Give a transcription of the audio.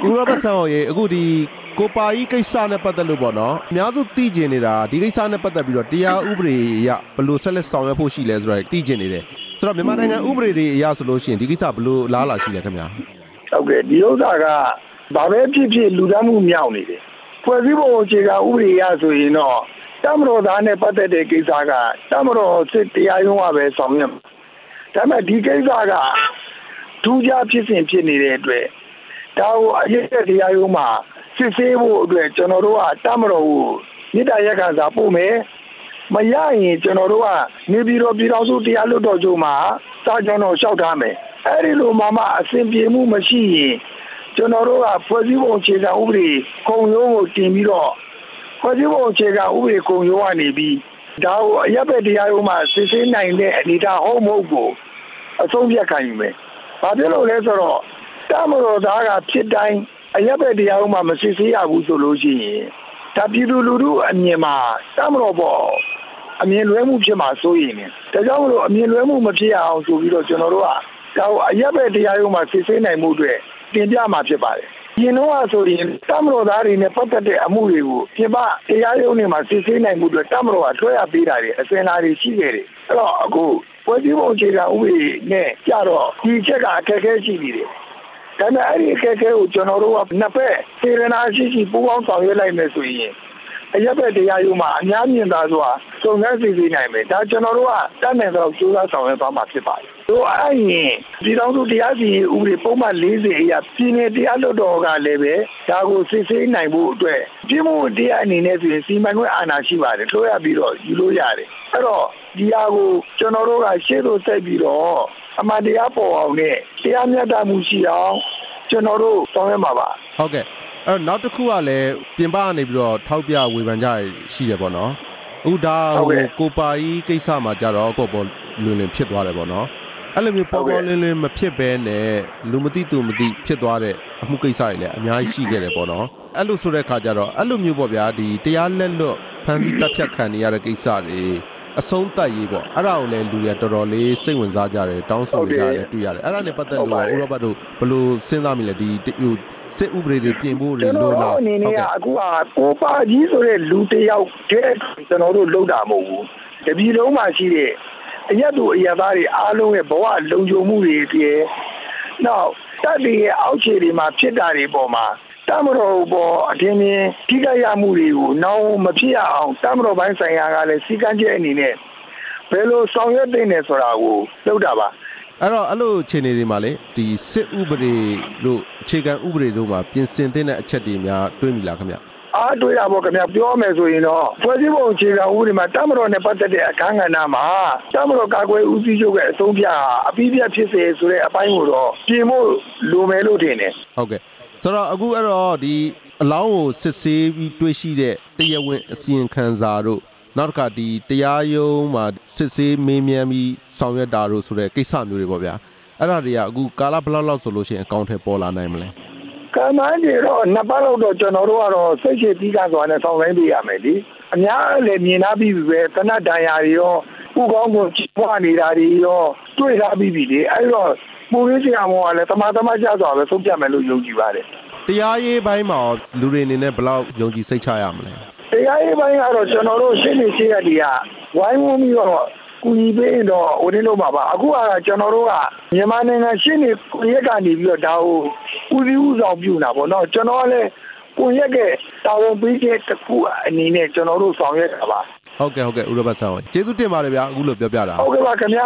ရောဘတ်ဆန်ရဲ့အခုဒီကိုပါကြီးကိစ္စနဲ့ပတ်သက်လို့ပေါ့နော်အများစုသိကျင်နေတာဒီကိစ္စနဲ့ပတ်သက်ပြီးတော့တရားဥပဒေအရဘယ်လိုဆက်လက်ဆောင်ရွက်ဖို့ရှိလဲဆိုတော့သိကျင်နေတယ်ဆိုတော့မြန်မာနိုင်ငံဥပဒေတွေအရဆိုလို့ရှိရင်ဒီကိစ္စဘယ်လိုလားလာရှိလဲခင်ဗျာဟုတ်ကဲ့ဒီဥစ္စာကဘာပဲဖြစ်ဖြစ်လူသားမှုမြောက်နေတယ်ဖွဲ့စည်းပုံအခြေခံဥပဒေအရဆိုရင်တော့တမတော်သားနဲ့ပတ်သက်တဲ့ကိစ္စကတမတော်စစ်တရားရုံးကပဲဆောင်ရွက်ဒါပေမဲ့ဒီကိစ္စကထူးခြားဖြစ်စဉ်ဖြစ်နေတဲ့အတွက်ဒါကိုအရေးတဲ့တရားရုံးမှာစစ်ဆေးဖို့အတွက်ကျွန်တော်တို့ကတမတော်ကိုမြစ်တာရက်ခံစာပို့မယ်မရရင်ကျွန်တော်တို့ကနေပြည်တော်ပြည်တော်စုတရားလွှတ်တော်ချုပ်မှာစာကျွန်တော်လျှောက်ထားမယ်အဲ့ဒီလိုမှအဆင်ပြေမှုမရှိရင်ကျွန်တော်တို့ကဖွဲ့စည်းပုံအခြေခံဥပဒေခုံရုံးကိုတင်ပြီးတော့ဖွဲ့စည်းပုံအခြေခံဥပဒေခုံရုံးကနေပြီးဒါကိုအရပ်ဘက်တရားရုံးမှာစစ်ဆေးနိုင်တဲ့အနေအထားဟုတ်မဟုတ်ကိုအဆုံးဖြတ်ခံယူမယ်။ဘာဖြစ်လို့လဲဆိုတော့တမတော်သားကဖြစ်တိုင်းအရပ်ဘက်တရားရုံးမှာမစစ်ဆေးရဘူးဆိုလို့ရှိရင်ဒါပြည်သူလူထုအမြင်မှာတမတော်ပေါ်အမြင်လွဲမှုဖြစ်မှာစိုးရိမ်နေ။ဒါကြောင့်မလို့အမြင်လွဲမှုမဖြစ်အောင်ဆိုပြီးတော့ကျွန်တော်တို့ကဒါကိုအရပ်ဘက်တရားရုံးမှာစစ်ဆေးနိုင်မှုအတွက်တင်ပြမှာဖြစ်ပါတယ်။ဒီတော့ဆိုရင်တမတော်သားတွေနဲ့ပတ်သက်တဲ့အမှုတွေကိုပြင်ပတရားရုံးတွေမှာစစ်ဆေးနိုင်မှုအတွက်တမတော်ကထွဲရပေးတာတွေအစင်လာတွေရှိခဲ့တယ်။အဲ့တော့အခုဖွဲ့စည်းပုံအခြေခံဥပဒေနဲ့ကြတော့ဒီချက်ကအခက်အခဲရှိနေတယ်။ဒါပေမဲ့အဲ့ဒီအခက်အခဲကိုကျွန်တော်တို့ကနှစ်ဖက်စေရနာရှိပူးပေါင်းဆောင်ရွက်လိုက်မယ်ဆိုရင်အရပ်ဘက်တရားရုံးမှာအများမြင်သာစွာစုံစမ်းစစ်ဆေးနိုင်မယ်ဒါကျွန်တော်တို့ကတတ်နိုင်တော့ကြိုးစားဆောင်ရွက်သွားမှာဖြစ်ပါတယ်။တို့အဲ့ရင်ပြည်ထောင်စုတရားစီရင်ဥပဒေပုံမှန်40အရာပြည်내တရားလွှတ်တော်ကလည်းပဲဒါကိုစစ်ဆေးနိုင်ဖို့အတွက်ပြည်မှုတရားအနေနဲ့ဆိုရင်စီမံခွင့်အာဏာရှိပါတယ်ထွှဲရပြီးတော့ယူလို့ရတယ်။အဲ့တော့ဒီဟာကိုကျွန်တော်တို့ကရှေ့သို့ဆက်ပြီးတော့အမှန်တရားပေါ်အောင်နဲ့တရားမျှတမှုရှိအောင်ကျွန်တော်တို့ဆောင်ရွက်မှာပါ။ဟုတ်ကဲ့အဲ့နောက်တစ်ခုကလည်းပြင်ပကနေပြီးတော့ထောက်ပြဝေဖန်ကြရရှိတယ်ပေါ့နော်အခုဒါကိုပါကြီးကိစ္စမှာကြတော့ပေါ်ပေါ်လွင်လွင်ဖြစ်သွားတယ်ပေါ့နော်အဲ့လိုမျိုးပေါ်ပေါ်လွင်လွင်မဖြစ်ဘဲနဲ့လူမသိသူမသိဖြစ်သွားတဲ့အမှုကိစ္စတွေလည်းအများကြီးရှိခဲ့တယ်ပေါ့နော်အဲ့လိုဆိုတဲ့အခါကျတော့အဲ့လိုမျိုးပေါ့ဗျာဒီတရားလက်လွတ်ဖမ်းဆီးတပ်ဖြတ်ခံနေရတဲ့ကိစ္စတွေအဆုံးသတ်ရေးပေါ့အဲ့ဒါကိုလည်းလူတွေကတော်တော်လေးစိတ်ဝင်စားကြတယ်တောင်းဆိုနေကြတယ်တွေ့ရတယ်အဲ့ဒါနဲ့ပတ်သက်လို့ဥရောပတို့ဘယ်လိုစဉ်းစားမိလဲဒီစစ်ဥပဒေတွေပြင်ဖို့တွေလို့လားအနေနဲ့အခုကကိုပါကြီးဆိုတဲ့လူတစ်ယောက်တည်းကျွန်တော်တို့လုပ်တာမဟုတ်ဘူးတပြည်လုံးမှာရှိတဲ့အရက်သူအရက်သားတွေအားလုံးရဲ့ဘဝလုံခြုံမှုတွေတည်းနောက်တပ်တွေရဲ့အောက်ခြေတွေမှာဖြစ်တာတွေပေါ်မှာတမတော်ပေါ်အတင်းမြင်ထိခိုက်ရမှုတွေကိုနောင်မဖြစ်ရအောင်တမတော်ပိုင်းဆိုင်ရာကလည်းစီကံချက်အနေနဲ့ဘယ်လိုဆောင်ရွက်သင့်တယ်ဆိုတာကိုလုပ်တာပါအဲ့တော့အဲ့လိုအခြေအနေတွေမှာလေဒီစစ်ဥပဒေတို့အခြေခံဥပဒေတို့မှာပြင်ဆင်တဲ့အချက်တွေများတွေးမိလားခင်ဗျအားတွေးရပါခင်ဗျပြောမယ်ဆိုရင်တော့ဖွဲ့စည်းပုံအခြေခံဥပဒေမှာတမတော်နဲ့ပတ်သက်တဲ့အခန်းကဏ္ဍမှာတမတော်ကာကွယ်ဦးစီးချုပ်ရဲ့အဆုံးဖြတ်အပြီးပြတ်ဖြစ်စေဆိုတဲ့အပိုင်းကိုတော့ပြင်ဖို့လိုမယ်လို့ထင်တယ်ဟုတ်ကဲ့ဆိုတော့အခုအဲ့တော့ဒီအလောင်းကိုစစ်ဆေးပြီးတွေ့ရှိတဲ့တရားဝင်အစီရင်ခံစာတို့နောက်တစ်ခါဒီတရားရုံးမှာစစ်ဆေးမေးမြန်းပြီးဆောင်ရွက်တာတို့ဆိုတဲ့ကိစ္စမျိုးတွေပေါ့ဗျာအဲ့ဒါတွေကအခုကာလဘယ်လောက်ဆိုလို့ရှိရင်အကောင့်ထဲပေါ်လာနိုင်မလဲကမ္ဘာကြီးတော့နှစ်ပတ်လောက်တော့ကျွန်တော်တို့ကတော့စိတ်ရှိပြီးကစွာနဲ့ဆောင်တိုင်းပေးရမယ်လေအများလည်းမြင်လာပြီးပြီပဲတနတ်တန်ရာတွေရောဥကောင်းကိုကြီးပွားနေတာတွေရောတွေ့လာပြီးပြီလေအဲ့တော့ပူရင်းစရာမောကလည်းတမကျစွာပဲဆုံးဖြတ်မယ်လို့ယုံကြည်ပါတယ်တရားရေးပိုင်းမှာလူတွေအနေနဲ့ဘယ်လောက်ယုံကြည်စိတ်ချရမလဲတရားရေးပိုင်းကတော့ကျွန်တော်တို့ရှင်းနေရှင်းရတဲ့ဝိုင်းဝန်းပြီးတော့ကူညီပေးတော့ဟိုနေ့လို့ပါအခုကကျွန်တော်တို့ကမြန်မာနိုင်ငံရှင်းနေကိုရက်ကနေပြီးတော့ဒါကိုဦးစီးဦးဆောင်ပြုတာပေါ့နော်ကျွန်တော်ကလည်းကိုရက်ကတာဝန်ပေးတဲ့တစ်ခုအနေနဲ့ကျွန်တော်တို့ဆောင်ရွက်တာပါဟုတ်ကဲ့ဥရောပဆောင်ကျေးဇူးတင်ပါတယ်ဗျာအခုလိုပြောပြတာဟုတ်ကဲ့ပါခင်ဗျာ